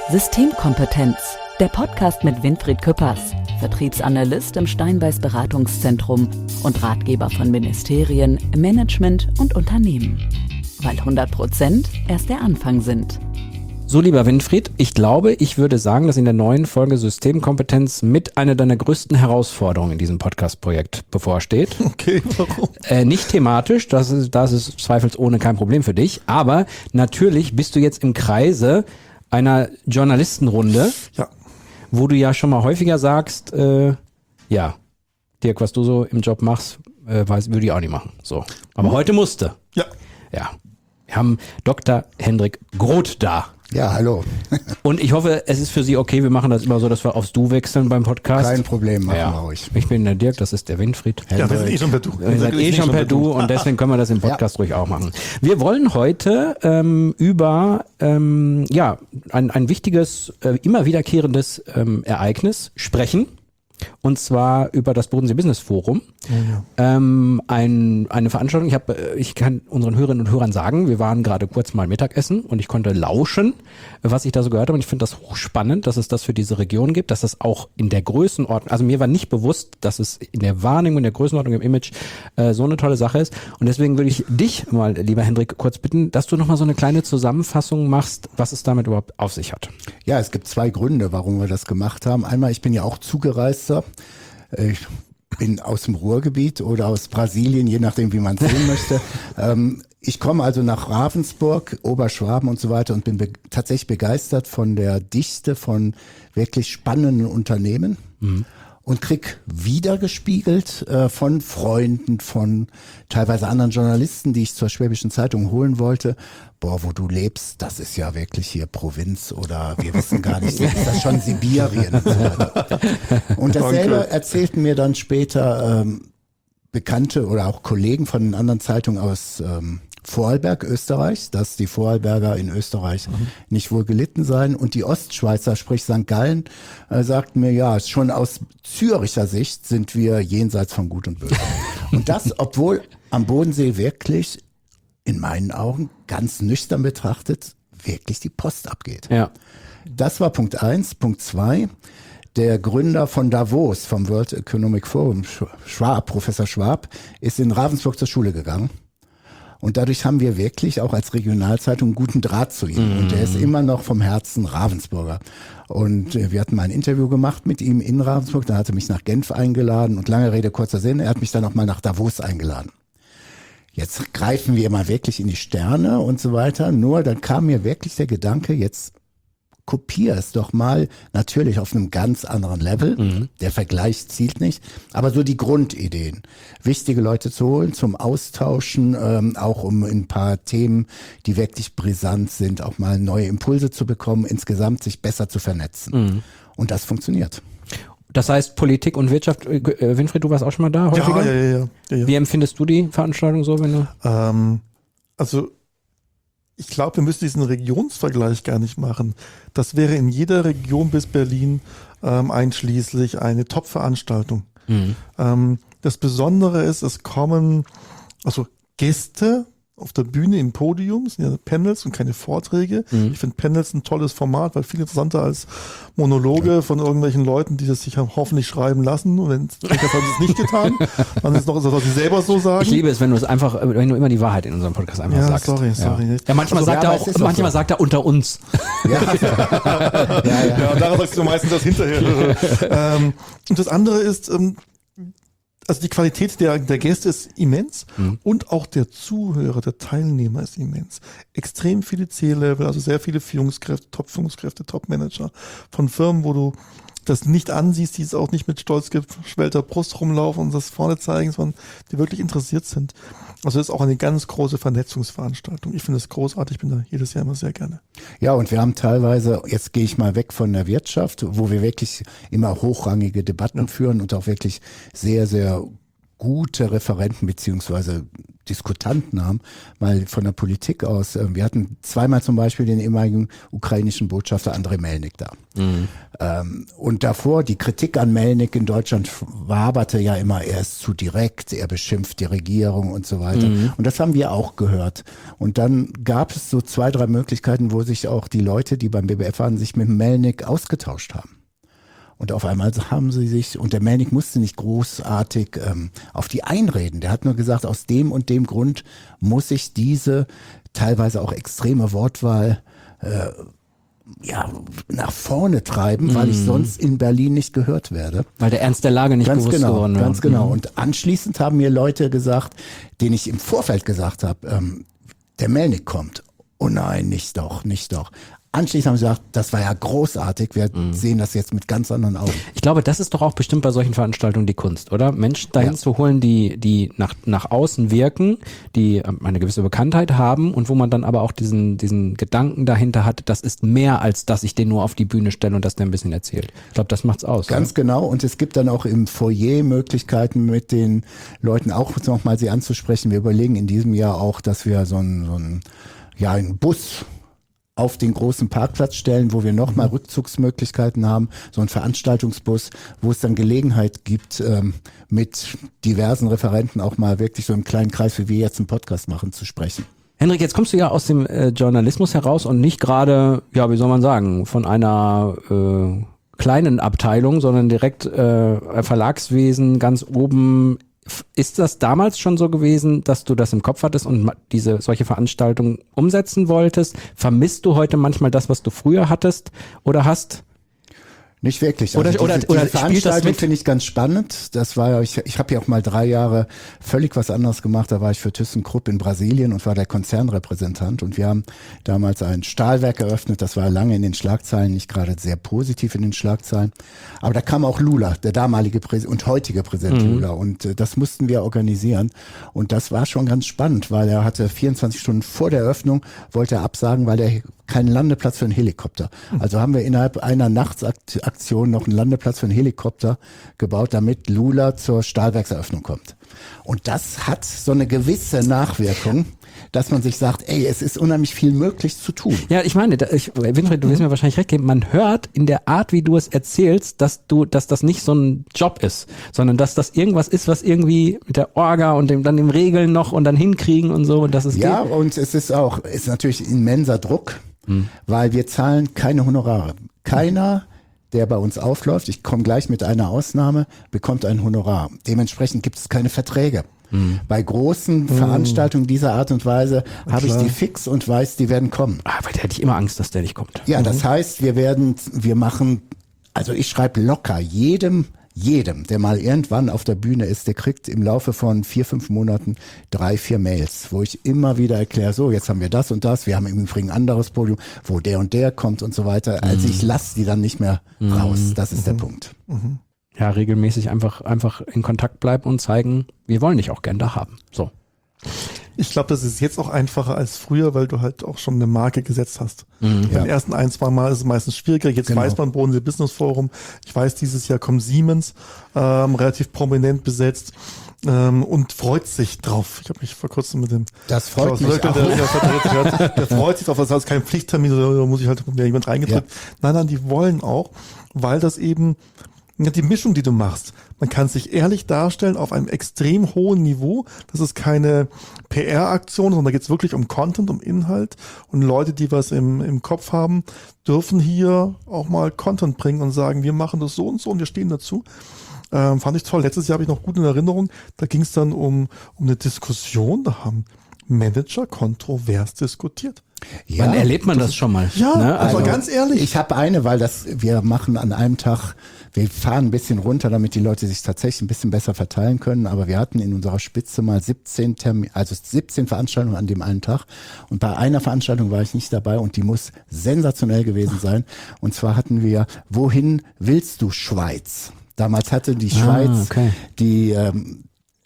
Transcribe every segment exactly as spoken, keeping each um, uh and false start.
Systemkompetenz, der Podcast mit Winfried Küppers, Vertriebsanalyst im Steinbeis Beratungszentrum und Ratgeber von Ministerien, Management und Unternehmen. Weil hundert Prozent erst der Anfang sind. So, lieber Winfried, ich glaube, ich würde sagen, dass in der neuen Folge Systemkompetenz mit einer deiner größten Herausforderungen in diesem Podcast-Projekt bevorsteht. Okay, warum? Äh, nicht thematisch, das ist, das ist zweifelsohne kein Problem für dich, aber natürlich bist du jetzt im Kreise einer Journalistenrunde, Ja. wo du ja schon mal häufiger sagst, äh, ja, Dirk, was du so im Job machst, äh, weiß, würde ich auch nicht machen. So. Aber heute musste. Ja. Ja. Wir haben Doktor Hendrik Groth da. Ja, hallo. Und ich hoffe, es ist für Sie okay, wir machen das immer so, dass wir aufs Du wechseln beim Podcast. Kein Problem, machen ja. wir ruhig. Ich bin der Dirk, das ist der Winfried. Ja, wir sind eh schon per Du. Wir sind eh schon per Du und deswegen können wir das im Podcast ja. ruhig auch machen. Wir wollen heute ähm, über ähm, ja ein, ein wichtiges, äh, immer wiederkehrendes ähm, Ereignis sprechen. Und zwar über das Bodensee Business Forum. Ja. Ähm, ein, eine Veranstaltung, ich, hab, ich kann unseren Hörerinnen und Hörern sagen, wir waren gerade kurz mal Mittagessen und ich konnte lauschen, was ich da so gehört habe. Und ich finde das hochspannend, dass es das für diese Region gibt, dass das auch in der Größenordnung, also mir war nicht bewusst, dass es in der Wahrnehmung, in der Größenordnung, im Image äh, so eine tolle Sache ist. Und deswegen würde ich dich mal, lieber Hendrik, kurz bitten, dass du nochmal so eine kleine Zusammenfassung machst, was es damit überhaupt auf sich hat. Ja, es gibt zwei Gründe, warum wir das gemacht haben. Einmal, ich bin ja auch zugereist. Ich bin aus dem Ruhrgebiet oder aus Brasilien, je nachdem, wie man es sehen möchte. Ähm, ich komme also nach Ravensburg, Oberschwaben und so weiter und bin be- tatsächlich begeistert von der Dichte von wirklich spannenden Unternehmen. Mhm. Und krieg wiedergespiegelt äh, von Freunden, von teilweise anderen Journalisten, die ich zur Schwäbischen Zeitung holen wollte. Boah, wo du lebst, das ist ja wirklich hier Provinz oder wir wissen gar nicht, ist das schon Sibirien und so weiter. Und dasselbe erzählten mir dann später ähm, Bekannte oder auch Kollegen von den anderen Zeitungen aus ähm, Vorarlberg, Österreich, dass die Vorarlberger in Österreich mhm. nicht wohl gelitten seien. Und die Ostschweizer, sprich Sankt Gallen, äh, sagten mir, ja, schon aus Züricher Sicht sind wir jenseits von Gut und Böse. Und das, obwohl am Bodensee wirklich, in meinen Augen, ganz nüchtern betrachtet, wirklich die Post abgeht. Ja. Das war Punkt eins. Punkt zwei, der Gründer von Davos, vom World Economic Forum, Schwab, Professor Schwab, ist in Ravensburg zur Schule gegangen. Und dadurch haben wir wirklich auch als Regionalzeitung einen guten Draht zu ihm. Mhm. Und er ist immer noch vom Herzen Ravensburger. Und wir hatten mal ein Interview gemacht mit ihm in Ravensburg. Dann hat er mich nach Genf eingeladen. Und lange Rede, kurzer Sinn, er hat mich dann auch mal nach Davos eingeladen. Jetzt greifen wir mal wirklich in die Sterne und so weiter. Nur dann kam mir wirklich der Gedanke, jetzt kopier es doch mal, natürlich auf einem ganz anderen Level. Mhm. Der Vergleich zielt nicht, aber so die Grundideen. Wichtige Leute zu holen, zum Austauschen, ähm, auch um ein paar Themen, die wirklich brisant sind, auch mal neue Impulse zu bekommen, insgesamt sich besser zu vernetzen. Mhm. Und das funktioniert. Das heißt, Politik und Wirtschaft, äh, Winfried, du warst auch schon mal da häufiger? Ja, ja, ja, ja, ja. Wie empfindest du die Veranstaltung so, wenn du... Ähm, also ich glaube, wir müssen diesen Regionsvergleich gar nicht machen. Das wäre in jeder Region bis Berlin ähm, einschließlich eine Top-Veranstaltung. Mhm. Ähm, das Besondere ist, es kommen also Gäste auf der Bühne im Podium, das sind ja Panels und keine Vorträge. Mhm. Ich finde Panels ein tolles Format, weil viel interessanter als Monologe ja. von irgendwelchen Leuten, die das sich hoffentlich schreiben lassen. Und wenn das haben sie es nicht getan, dann ist noch etwas, was sie selber so sagen. Ich liebe es, wenn du es einfach, wenn du immer die Wahrheit in unserem Podcast einfach ja, sagst. Sorry, sorry. Ja, ja manchmal also, sagt ja, er auch, manchmal so. sagt er unter uns. Ja, ja, ja. ja daran sagst du meistens das hinterher. ähm, und das andere ist, ähm, also die Qualität der, der Gäste ist immens mhm. und auch der Zuhörer, der Teilnehmer ist immens. Extrem viele C-Level, also sehr viele Führungskräfte, Top-Führungskräfte, Top-Manager von Firmen, wo du das nicht ansiehst, die es auch nicht mit stolz geschwellter Brust rumlaufen und das vorne zeigen, sondern die wirklich interessiert sind. Also das ist auch eine ganz große Vernetzungsveranstaltung. Ich finde es großartig, ich bin da jedes Jahr immer sehr gerne. Ja, und wir haben teilweise, jetzt gehe ich mal weg von der Wirtschaft, wo wir wirklich immer hochrangige Debatten ja. führen und auch wirklich sehr, sehr gute Referenten beziehungsweise Diskutanten haben, mal von der Politik aus. Wir hatten zweimal zum Beispiel den ehemaligen ukrainischen Botschafter Andrei Melnik da. Mhm. Ähm, und davor, die Kritik an Melnik in Deutschland waberte ja immer, er ist zu direkt, er beschimpft die Regierung und so weiter. Mhm. Und das haben wir auch gehört. Und dann gab es so zwei, drei Möglichkeiten, wo sich auch die Leute, die beim B B F waren, sich mit Melnik ausgetauscht haben. Und auf einmal haben sie sich, und der Melnik musste nicht großartig ähm, auf die einreden. Der hat nur gesagt, aus dem und dem Grund muss ich diese teilweise auch extreme Wortwahl äh, ja, nach vorne treiben, mm. weil ich sonst in Berlin nicht gehört werde. Weil der Ernst der Lage nicht ganz bewusst genau, geworden war. Ganz genau. Und anschließend haben mir Leute gesagt, denen ich im Vorfeld gesagt habe, ähm, der Melnik kommt. Oh nein, nicht doch, nicht doch. Anschließend haben sie gesagt, das war ja großartig, wir mhm. sehen das jetzt mit ganz anderen Augen. Ich glaube, das ist doch auch bestimmt bei solchen Veranstaltungen die Kunst, oder? Menschen dahin ja. zu holen, die die nach nach außen wirken, die eine gewisse Bekanntheit haben und wo man dann aber auch diesen diesen Gedanken dahinter hat, das ist mehr, als dass ich den nur auf die Bühne stelle und das der ein bisschen erzählt. Ich glaube, das macht's aus. Ganz oder? Genau, und es gibt dann auch im Foyer Möglichkeiten, mit den Leuten auch nochmal sie anzusprechen. Wir überlegen in diesem Jahr auch, dass wir so einen, so einen ja, einen Bus auf den großen Parkplatz stellen, wo wir nochmal Rückzugsmöglichkeiten haben, so ein Veranstaltungsbus, wo es dann Gelegenheit gibt, ähm, mit diversen Referenten auch mal wirklich so im kleinen Kreis, wie wir jetzt einen Podcast machen, zu sprechen. Henrik, jetzt kommst du ja aus dem äh, Journalismus heraus und nicht gerade, ja, wie soll man sagen, von einer äh, kleinen Abteilung, sondern direkt äh, Verlagswesen ganz oben. Ist das damals schon so gewesen, dass du das im Kopf hattest und diese solche Veranstaltungen umsetzen wolltest? Vermisst du heute manchmal das, was du früher hattest oder hast? Nicht wirklich. Also oder diese, oder, diese oder Veranstaltung finde ich ganz spannend. Das war ja, ich, ich habe ja auch mal drei Jahre völlig was anderes gemacht. Da war ich für ThyssenKrupp in Brasilien und war der Konzernrepräsentant. Und wir haben damals ein Stahlwerk eröffnet. Das war lange in den Schlagzeilen, nicht gerade sehr positiv in den Schlagzeilen. Aber da kam auch Lula, der damalige Präsident und heutige Präsident mhm. Lula. Und äh, das mussten wir organisieren. Und das war schon ganz spannend, weil er hatte vierundzwanzig Stunden vor der Eröffnung, wollte er absagen, weil er keinen Landeplatz für einen Helikopter. Also haben wir innerhalb einer Nachtaktion noch einen Landeplatz für einen Helikopter gebaut, damit Lula zur Stahlwerkseröffnung kommt. Und das hat so eine gewisse Nachwirkung, dass man sich sagt, ey, es ist unheimlich viel möglich zu tun. Ja, ich meine, da, ich, Winfried, du wirst mir wahrscheinlich recht geben, man hört in der Art, wie du es erzählst, dass du, dass das nicht so ein Job ist, sondern dass das irgendwas ist, was irgendwie mit der Orga und dem, dann dem Regeln noch und dann hinkriegen und so und dass es ja, geht. Und es ist auch, es ist natürlich immenser Druck, hm. weil wir zahlen keine Honorare. Keiner, der bei uns aufläuft, ich komme gleich mit einer Ausnahme, bekommt ein Honorar. Dementsprechend gibt es keine Verträge. Hm. Bei großen hm. Veranstaltungen dieser Art und Weise habe ich die fix und weiß, die werden kommen. Ah, weil da hätte ich immer Angst, dass der nicht kommt. Ja, mhm. das heißt, wir werden, wir machen, also ich schreibe locker jedem, jedem, der mal irgendwann auf der Bühne ist, der kriegt im Laufe von vier, fünf Monaten drei, vier Mails, wo ich immer wieder erkläre, so, jetzt haben wir das und das, wir haben im Übrigen ein anderes Podium, wo der und der kommt und so weiter. Also mhm. ich lasse die dann nicht mehr raus. Das ist mhm. der Punkt. Mhm. Ja, regelmäßig einfach, einfach in Kontakt bleiben und zeigen, wir wollen dich auch gern da haben. So. Ich glaube, das ist jetzt auch einfacher als früher, weil du halt auch schon eine Marke gesetzt hast. Mhm. Beim ja. ersten ein, zwei Mal ist es meistens schwieriger. Jetzt genau. weiß man, Bodensee Business Forum. Ich weiß, dieses Jahr kommt Siemens, ähm, relativ prominent besetzt. Ähm, und freut sich drauf. Ich habe mich vor kurzem mit dem das freut Klaus mich Löckel, auch. Der, der, der freut sich drauf, das ist kein Pflichttermin, da muss ich halt mir jemand reingedrückt. Ja. Nein, nein, die wollen auch, weil das eben ja, die Mischung, die du machst. Man kann sich ehrlich darstellen auf einem extrem hohen Niveau. Das ist keine P R-Aktion, sondern da geht es wirklich um Content, um Inhalt. Und Leute, die was im, im Kopf haben, dürfen hier auch mal Content bringen und sagen, wir machen das so und so und wir stehen dazu. Ähm, fand ich toll. Letztes Jahr habe ich noch gut in Erinnerung. Da ging es dann um, um eine Diskussion. Da haben Manager kontrovers diskutiert. Ja, wann erlebt man das, das schon mal? Ja, ne? also, also ganz ehrlich. Ich habe eine, weil das wir machen an einem Tag, wir fahren ein bisschen runter, damit die Leute sich tatsächlich ein bisschen besser verteilen können. Aber wir hatten in unserer Spitze mal siebzehn Termin, also siebzehn Veranstaltungen an dem einen Tag. Und bei einer Veranstaltung war ich nicht dabei und die muss sensationell gewesen sein. Und zwar hatten wir, wohin willst du Schweiz? Damals hatte die Schweiz ah, okay. die ähm,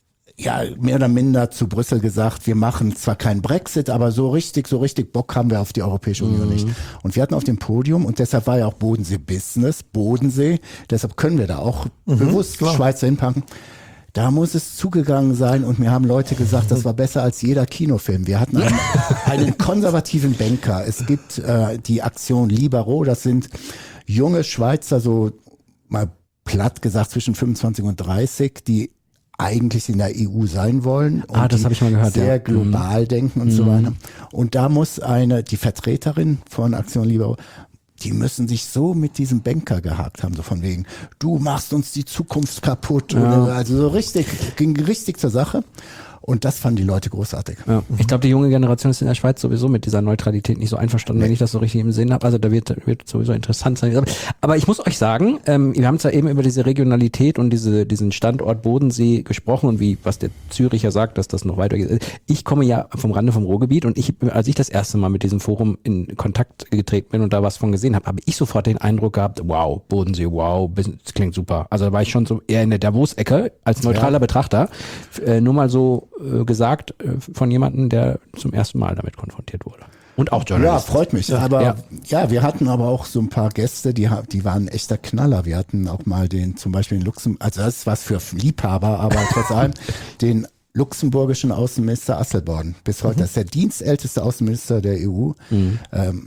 ja, mehr oder minder zu Brüssel gesagt, wir machen zwar keinen Brexit, aber so richtig, so richtig Bock haben wir auf die Europäische Union mhm. nicht. Und wir hatten auf dem Podium, und deshalb war ja auch Bodensee Business, Bodensee, deshalb können wir da auch mhm, bewusst klar. Schweizer hinpacken, Da muss es zugegangen sein und mir haben Leute gesagt, das war besser als jeder Kinofilm. Wir hatten einen, einen konservativen Banker. Es gibt äh, die Aktion Libero, das sind junge Schweizer, so mal platt gesagt zwischen fünfundzwanzig und dreißig, die eigentlich in der E U sein wollen und ah, das habe ich mal gehört, sehr ja. global mhm. denken und mhm. so weiter. Und da muss eine, die Vertreterin von Aktion Libero, die müssen sich so mit diesem Banker gehakt haben, so von wegen, du machst uns die Zukunft kaputt. Ja. Oder, also so richtig, ging richtig zur Sache. Und das fanden die Leute großartig. Ja. Ich glaube, die junge Generation ist in der Schweiz sowieso mit dieser Neutralität nicht so einverstanden, nee. wenn ich das so richtig im Sinn habe. Also da wird, wird sowieso interessant sein. Aber ich muss euch sagen, ähm, wir haben zwar eben über diese Regionalität und diese, diesen Standort Bodensee gesprochen und wie, was der Züricher sagt, dass das noch weitergeht. Ich komme ja vom Rande vom Ruhrgebiet und ich, als ich das erste Mal mit diesem Forum in Kontakt getreten bin und da was von gesehen habe, habe ich sofort den Eindruck gehabt, wow, Bodensee, wow, das klingt super. Also da war ich schon so eher in der Davos-Ecke als neutraler ja. Betrachter. Äh, nur mal so gesagt von jemandem, der zum ersten Mal damit konfrontiert wurde. Und auch Journalist. Ja, freut mich. Ja. Aber ja. ja, wir hatten aber auch so ein paar Gäste, die, die waren echter Knaller. Wir hatten auch mal den, zum Beispiel in Luxemburg, also das ist was für Liebhaber, aber trotz allem den luxemburgischen Außenminister Asselborn. Bis heute. Mhm. Das ist der dienstälteste Außenminister der E U. Mhm. Ähm,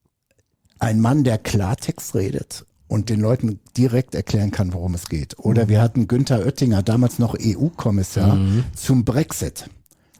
ein Mann, der Klartext redet und den Leuten direkt erklären kann, worum es geht. Oder mhm. wir hatten Günther Oettinger, damals noch E U-Kommissar, mhm. zum Brexit.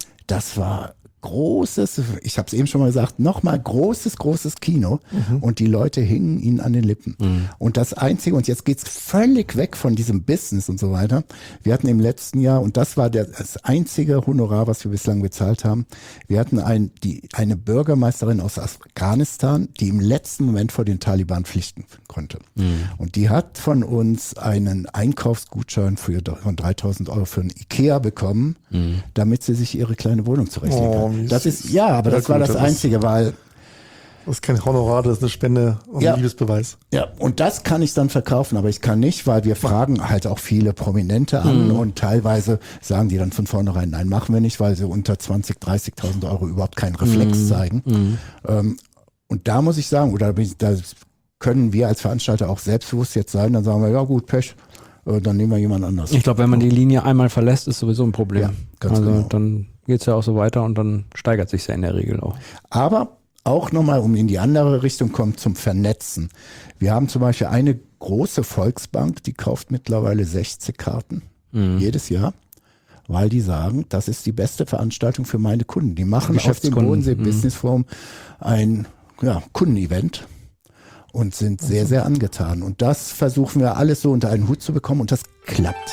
Das war großes, ich habe es eben schon mal gesagt, nochmal großes, großes Kino mhm. und die Leute hingen ihnen an den Lippen. Mhm. Und das Einzige, und jetzt geht's völlig weg von diesem Business und so weiter, wir hatten im letzten Jahr, und das war der, das einzige Honorar, was wir bislang bezahlt haben, wir hatten ein, die, eine Bürgermeisterin aus Afghanistan, die im letzten Moment vor den Taliban flüchten konnte. Mhm. Und die hat von uns einen Einkaufsgutschein für, von dreitausend Euro für ein Ikea bekommen, mhm. damit sie sich ihre kleine Wohnung zurechtlegen kann. Oh. Das ist, ja, aber ja, das gut, war das, das Einzige, weil. Das ist kein Honorar, das ist eine Spende und ja, ein Liebesbeweis. Ja, und das kann ich dann verkaufen, aber ich kann nicht, weil wir fragen halt auch viele Prominente an mhm. und teilweise sagen die dann von vornherein, nein, machen wir nicht, weil sie unter zwanzig, dreißigtausend Euro überhaupt keinen Reflex mhm. zeigen. Mhm. Ähm, und da muss ich sagen, oder da können wir als Veranstalter auch selbstbewusst jetzt sein, dann sagen wir, ja gut, Pech, äh, dann nehmen wir jemand anders. Ich glaube, wenn man die Linie einmal verlässt, ist sowieso ein Problem. Ja, ganz also genau. Dann geht es ja auch so weiter und dann steigert sich ja in der Regel auch. Aber auch nochmal, um in die andere Richtung kommt, zum Vernetzen. Wir haben zum Beispiel eine große Volksbank, die kauft mittlerweile sechzig Karten mhm. jedes Jahr, weil die sagen, das ist die beste Veranstaltung für meine Kunden. Die machen auf dem Bodensee mhm. Business Forum ein ja, Kundenevent und sind sehr, sehr angetan. Und das versuchen wir alles so unter einen Hut zu bekommen und das klappt.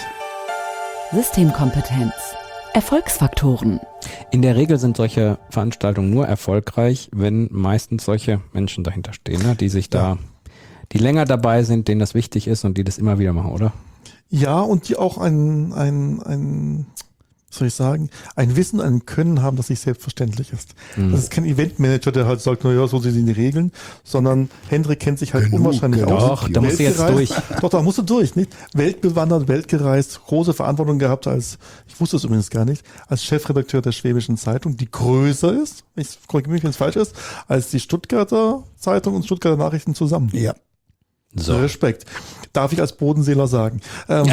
Systemkompetenz. Erfolgsfaktoren. In der Regel sind solche Veranstaltungen nur erfolgreich, wenn meistens solche Menschen dahinter stehen, ne? die sich da, die länger dabei sind, denen das wichtig ist und die das immer wieder machen, oder? Ja, und die auch ein, ein, ein, was soll ich sagen, ein Wissen, ein Können haben, das nicht selbstverständlich ist. Mhm. Das ist kein Eventmanager, der halt sagt, naja, so sind die Regeln, sondern Hendrik kennt sich halt Genug, unwahrscheinlich genau. aus. Doch, da musst du jetzt durch. Doch, da musst du durch, nicht? Weltbewandert, weltgereist, große Verantwortung gehabt als, ich wusste es übrigens gar nicht, als Chefredakteur der Schwäbischen Zeitung, die größer ist, ich korrigiere mich, wenn es falsch ist, als die Stuttgarter Zeitung und Stuttgarter Nachrichten zusammen. Ja. So. Respekt. Darf ich als Bodenseeler sagen. Ähm,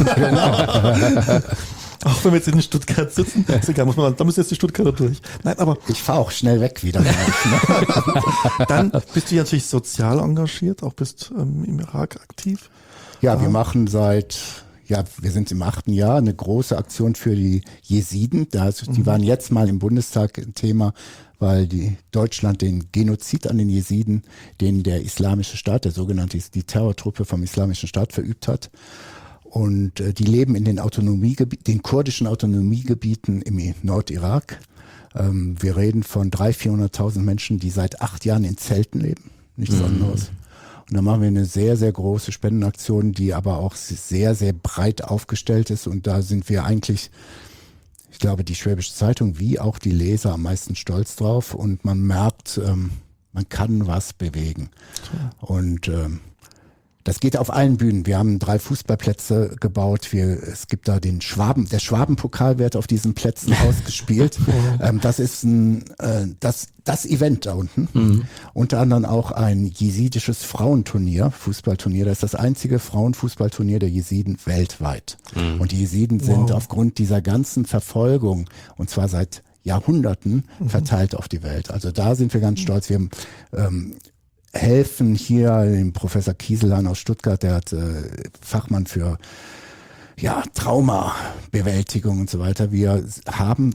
Auch wenn wir jetzt in Stuttgart sitzen, ist egal, muss man, da müssen jetzt die Stuttgarter durch. Nein, aber. Ich fahre auch schnell weg wieder. Dann bist du ja natürlich sozial engagiert, auch bist ähm, im Irak aktiv. Ja, ah. wir machen seit, ja, wir sind im achten Jahr eine große Aktion für die Jesiden. Da, die mhm. waren jetzt mal im Bundestag ein Thema, weil die Deutschland den Genozid an den Jesiden, den der Islamische Staat, der sogenannte, die Terrortruppe vom Islamischen Staat verübt hat. Und äh, die leben in den Autonomiegebieten, den kurdischen Autonomiegebieten im Nordirak. Ähm, wir reden von dreihunderttausend, vierhunderttausend Menschen, die seit acht Jahren in Zelten leben. Nichts mhm. anderes. Und da machen wir eine sehr, sehr große Spendenaktion, die aber auch sehr, sehr breit aufgestellt ist. Und da sind wir eigentlich, ich glaube, die Schwäbische Zeitung wie auch die Leser am meisten stolz drauf. Und man merkt, ähm, man kann was bewegen. Und ähm, Das geht auf allen Bühnen. Wir haben drei Fußballplätze gebaut. Wir, es gibt da den Schwaben, der Schwabenpokal wird auf diesen Plätzen ausgespielt. ähm, das ist ein, äh, das, das Event da unten. Mhm. Unter anderem auch ein jesidisches Frauenturnier, Fußballturnier. Das ist das einzige Frauenfußballturnier der Jesiden weltweit. Mhm. Und die Jesiden sind wow. aufgrund dieser ganzen Verfolgung, und zwar seit Jahrhunderten, mhm. verteilt auf die Welt. Also da sind wir ganz stolz. Wir haben, ähm, helfen hier dem Professor Kieselan aus Stuttgart, der hat äh, Fachmann für ja, Traumabewältigung und so weiter. Wir haben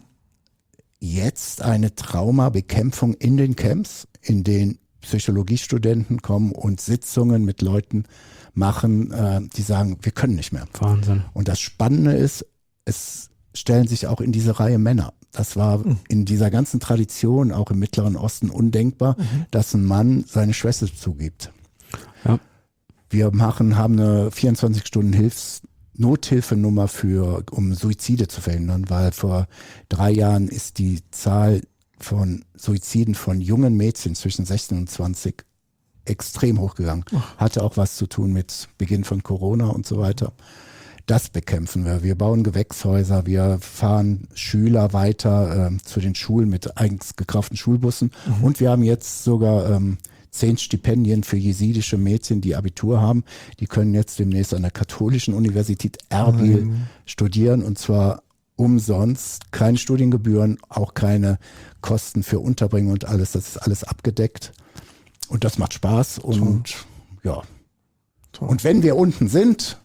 jetzt eine Traumabekämpfung in den Camps, in denen Psychologiestudenten kommen und Sitzungen mit Leuten machen, äh, die sagen, wir können nicht mehr. Wahnsinn. Und das Spannende ist, es stellen sich auch in diese Reihe Männer. Das war in dieser ganzen Tradition, auch im Mittleren Osten, undenkbar, mhm. dass ein Mann seine Schwester zugibt. Ja. Wir machen, haben eine vierundzwanzig Stunden Hilfs Nothilfenummer für, um Suizide zu verhindern, weil vor drei Jahren ist die Zahl von Suiziden von jungen Mädchen zwischen sechzehn und zwanzig extrem hochgegangen. Ach. Hatte auch was zu tun mit Beginn von Corona und so weiter. Das bekämpfen wir. Wir bauen Gewächshäuser, wir fahren Schüler weiter äh, zu den Schulen mit eigens gekauften Schulbussen mhm. und wir haben jetzt sogar ähm, zehn Stipendien für jesidische Mädchen, die Abitur haben. Die können jetzt demnächst an der Katholischen Universität Erbil mhm. studieren und zwar umsonst. Keine Studiengebühren, auch keine Kosten für Unterbringung und alles. Das ist alles abgedeckt und das macht Spaß und Toll. ja. Toll. Und wenn wir unten sind,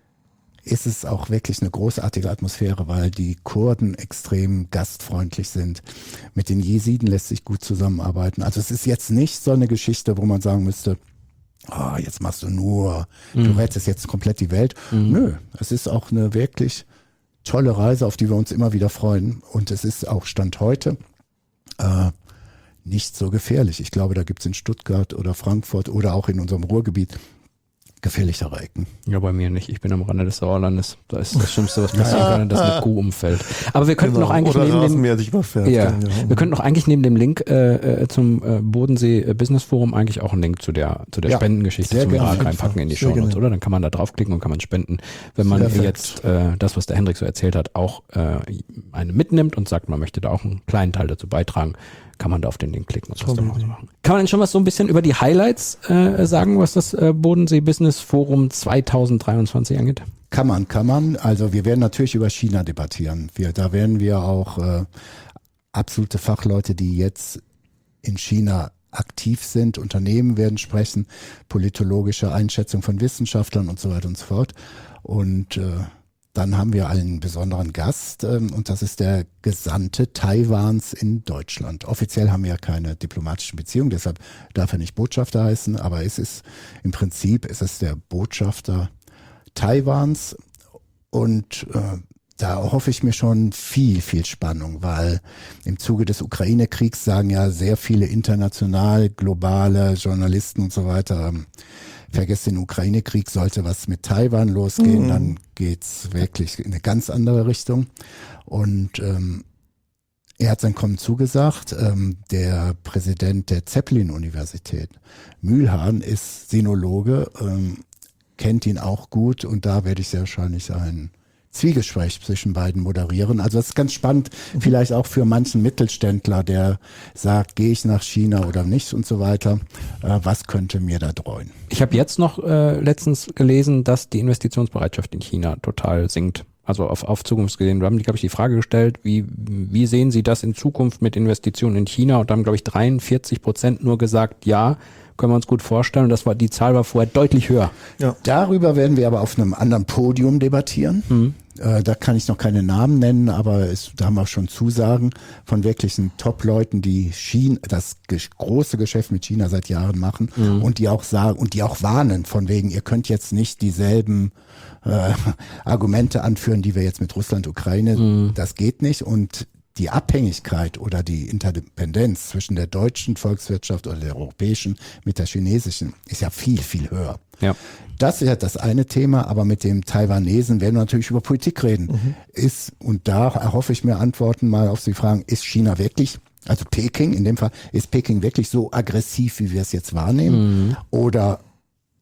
ist es auch wirklich eine großartige Atmosphäre, weil die Kurden extrem gastfreundlich sind. Mit den Jesiden lässt sich gut zusammenarbeiten. Also es ist jetzt nicht so eine Geschichte, wo man sagen müsste, oh, jetzt machst du nur, mhm. du rettest jetzt komplett die Welt. Mhm. Nö, es ist auch eine wirklich tolle Reise, auf die wir uns immer wieder freuen. Und es ist auch Stand heute äh, nicht so gefährlich. Ich glaube, da gibt es in Stuttgart oder Frankfurt oder auch in unserem Ruhrgebiet gefährlichere Ecken. Ja, bei mir nicht. Ich bin am Rande des Sauerlandes. Da ist das Schlimmste, was passieren kann, dass eine Kuh umfällt. Aber wir könnten genau. noch eigentlich Oder neben dem, sich überfährt. ja, Dann, ja. wir könnten noch eigentlich neben dem Link äh, zum äh, Bodensee Business Forum eigentlich auch einen Link zu der zu der ja, Spendengeschichte zum Irak reinpacken in die Shownotes, oder? Dann kann man da draufklicken und kann man spenden. Wenn man Perfekt. jetzt äh, das, was der Hendrik so erzählt hat, auch äh, eine mitnimmt und sagt, man möchte da auch einen kleinen Teil dazu beitragen, kann man da auf den Link klicken und was da machen. Kann man denn schon was so ein bisschen über die Highlights äh, sagen, was das äh, Bodensee Business Forum zwanzig dreiundzwanzig angeht? Kann man, kann man. Also wir werden natürlich über China debattieren. Wir, da werden wir auch äh, absolute Fachleute, die jetzt in China aktiv sind, Unternehmen werden sprechen, politologische Einschätzung von Wissenschaftlern und so weiter und so fort. Und äh, dann haben wir einen besonderen Gast ähm, und das ist der Gesandte Taiwans in Deutschland. Offiziell haben wir ja keine diplomatischen Beziehungen, deshalb darf er nicht Botschafter heißen, aber es ist im Prinzip ist es der Botschafter Taiwans und äh, da hoffe ich mir schon viel, viel Spannung, weil im Zuge des Ukraine-Kriegs sagen ja sehr viele international, globale Journalisten und so weiter, ähm, vergesst den Ukraine-Krieg, sollte was mit Taiwan losgehen, mhm. dann geht's wirklich in eine ganz andere Richtung. Und ähm, er hat sein Kommen zugesagt. Ähm, der Präsident der Zeppelin-Universität, Mühlhahn, ist Sinologe, ähm, kennt ihn auch gut und da werde ich sehr wahrscheinlich ein Zwiegespräch zwischen beiden moderieren. Also das ist ganz spannend, vielleicht auch für manchen Mittelständler, der sagt, gehe ich nach China oder nicht und so weiter. Äh, was könnte mir da drohen? Ich habe jetzt noch äh, letztens gelesen, dass die Investitionsbereitschaft in China total sinkt. Also auf, auf Zukunft gesehen. Wir haben, glaube ich, die Frage gestellt, wie, wie sehen Sie das in Zukunft mit Investitionen in China? Und da haben, glaube ich, dreiundvierzig Prozent nur gesagt, ja, können wir uns gut vorstellen. Das war, die Zahl war vorher deutlich höher. Ja. Darüber werden wir aber auf einem anderen Podium debattieren. Mhm. Äh, da kann ich noch keine Namen nennen, aber es, da haben wir schon Zusagen von wirklichen Top-Leuten, die China, das ge- große Geschäft mit China seit Jahren machen mhm. und die auch sagen und die auch warnen von wegen, ihr könnt jetzt nicht dieselben äh, Argumente anführen, die wir jetzt mit Russland, Ukraine, mhm. das geht nicht und die Abhängigkeit oder die Interdependenz zwischen der deutschen Volkswirtschaft oder der europäischen mit der chinesischen ist ja viel, viel höher. Ja. Das ist ja das eine Thema, aber mit dem Taiwanesen werden wir natürlich über Politik reden. Mhm. Ist, und da erhoffe ich mir Antworten mal auf die Fragen, ist China wirklich, also Peking in dem Fall, ist Peking wirklich so aggressiv, wie wir es jetzt wahrnehmen? Mhm. Oder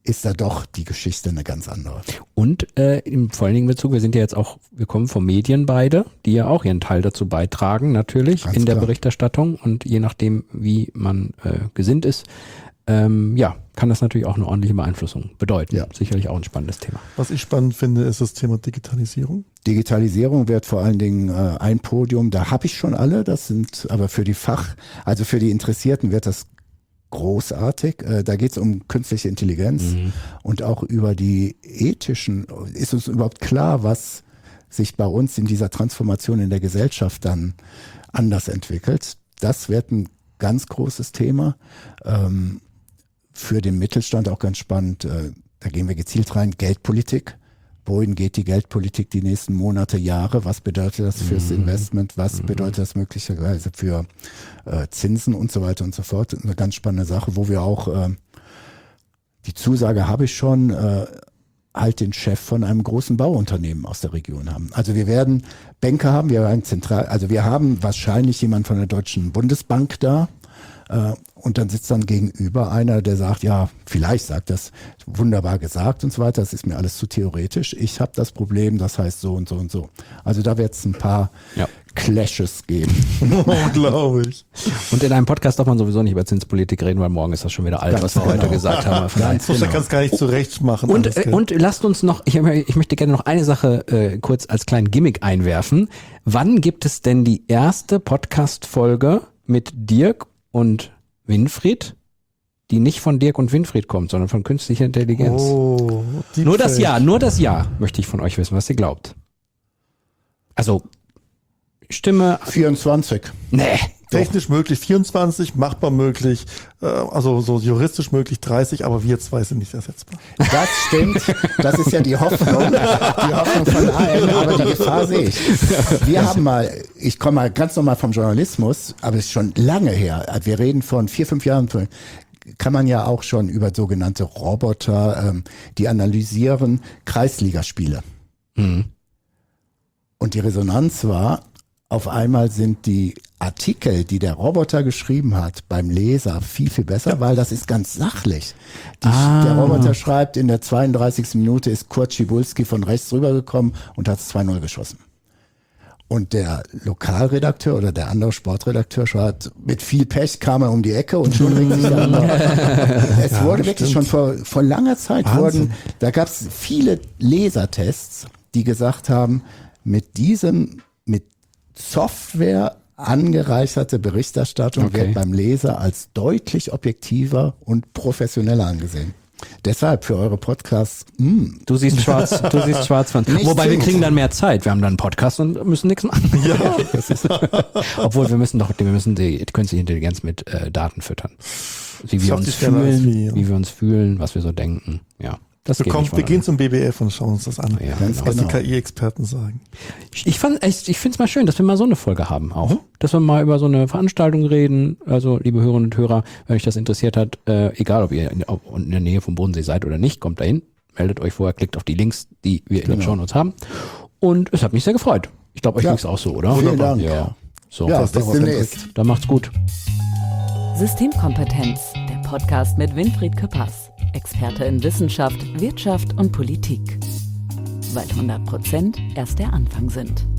ist da doch die Geschichte eine ganz andere. Und äh, im vor allen Dingen Bezug, wir sind ja jetzt auch, wir kommen von Medien beide, die ja auch ihren Teil dazu beitragen, natürlich, Ganz in der klar. Berichterstattung. Und je nachdem, wie man äh, gesinnt ist, ähm, ja, kann das natürlich auch eine ordentliche Beeinflussung bedeuten. Ja. Sicherlich auch ein spannendes Thema. Was ich spannend finde, ist das Thema Digitalisierung. Digitalisierung wird vor allen Dingen äh, ein Podium, da habe ich schon alle, das sind aber für die Fach, also für die Interessierten wird das großartig. Äh, da geht es um künstliche Intelligenz Mhm. und auch über die ethischen, ist uns überhaupt klar, was sich bei uns in dieser Transformation in der Gesellschaft dann anders entwickelt. Das wird ein ganz großes Thema. Ähm, für den Mittelstand auch ganz spannend, äh, da gehen wir gezielt rein, Geldpolitik. Wohin geht die Geldpolitik die nächsten Monate, Jahre? Was bedeutet das fürs Investment? Was bedeutet das möglicherweise für äh, Zinsen und so weiter und so fort? Eine ganz spannende Sache, wo wir auch, äh, die Zusage habe ich schon, äh, halt den Chef von einem großen Bauunternehmen aus der Region haben. Also wir werden Banker haben, wir haben zentral, also wir haben wahrscheinlich jemand von der Deutschen Bundesbank da. Äh, und dann sitzt dann gegenüber einer, der sagt, ja, vielleicht sagt das wunderbar gesagt und so weiter, das ist mir alles zu theoretisch. Ich habe das Problem, das heißt so und so und so. Also da wird es ein paar Ja. Clashes geben. Unglaublich. Und in einem Podcast darf man sowieso nicht über Zinspolitik reden, weil morgen ist das schon wieder alt, Ganz was wir genau. heute gesagt haben. Von daher- So schnell kannst du gar nicht zurecht machen. Und, alles, äh, gell? und lasst uns noch, ich, ich möchte gerne noch eine Sache äh, kurz als kleinen Gimmick einwerfen. Wann gibt es denn die erste Podcast-Folge mit Dirk und Winfried, die nicht von Dirk und Winfried kommt, sondern von künstlicher Intelligenz? Oh, Nur das Deepfake. Jahr, nur das Jahr möchte ich von euch wissen, was ihr glaubt. Also, Stimme, vierundzwanzig. nee. Technisch möglich vierundzwanzig, machbar möglich, äh, also so juristisch möglich dreißig, aber wir zwei sind nicht ersetzbar. Das stimmt. Das ist ja die Hoffnung, die Hoffnung von allen, aber die Gefahr sehe ich. Wir haben mal, ich komme mal ganz normal vom Journalismus, aber es ist schon lange her. Wir reden von vier, fünf Jahren, kann man ja auch schon über sogenannte Roboter, ähm, die analysieren Kreisligaspiele. Mhm. Und die Resonanz war, auf einmal sind die Artikel, die der Roboter geschrieben hat, beim Leser viel, viel besser, weil das ist ganz sachlich. Die, Ah. Der Roboter schreibt, in der zweiunddreißigsten Minute ist Kurt Schibulski von rechts rübergekommen und hat zwei null geschossen. Und der Lokalredakteur oder der andere Sportredakteur schreibt, mit viel Pech kam er um die Ecke und schon regt sich der andere. Es Ja, wurde wirklich stimmt. schon vor, vor langer Zeit Wahnsinn. wurden, da gab es viele Lesertests, die gesagt haben, mit diesem, mit Software angereicherte Berichterstattung Okay. wird beim Leser als deutlich objektiver und professioneller angesehen. Deshalb für eure Podcasts, mh, Du siehst schwarz, du siehst schwarz von. Nicht Wobei wir zwingend. kriegen dann mehr Zeit. Wir haben dann einen Podcast und müssen nichts machen. Ja. Das ist, obwohl wir müssen doch, wir müssen die künstliche Intelligenz mit äh, Daten füttern. Wie wir Schafft uns die schneller als fühlen, wir, ja. wie wir uns fühlen, was wir so denken. Ja, das Wir, geht kommen, nicht wir gehen voneinander. zum B B F und schauen uns das an, Ja, ganz genau. was genau. die K I-Experten sagen. Ich fand, ich, ich finde es mal schön, dass wir mal so eine Folge haben auch. Dass wir mal über so eine Veranstaltung reden. Also, liebe Hörerinnen und Hörer, wenn euch das interessiert hat, äh, egal ob ihr in, ob in der Nähe vom Bodensee seid oder nicht, kommt dahin, meldet euch vorher, klickt auf die Links, die wir in den Genau. Shownotes haben. Und es hat mich sehr gefreut. Ich glaube, euch Ja. ging's auch so, oder? Vielen Dank. Ja. So, ja, das bis daraus demnächst. dann macht's gut. Systemkompetenz, der Podcast mit Winfried Küppers, Experte in Wissenschaft, Wirtschaft und Politik. Weil hundert Prozent erst der Anfang sind.